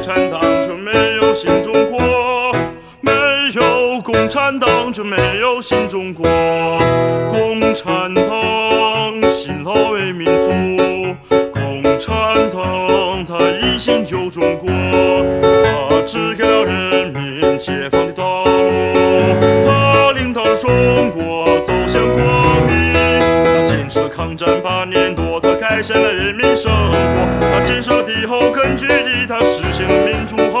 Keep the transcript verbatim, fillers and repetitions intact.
产党就没有新中国，没有共产党就没有新中国。共产党辛劳为民族，共产党他一心救中国，他指给了人民解放的道路，他领导中国走向光明。他坚持了抗战八年多，他改善了人民生活，他建设的后根据地，他实现了民主。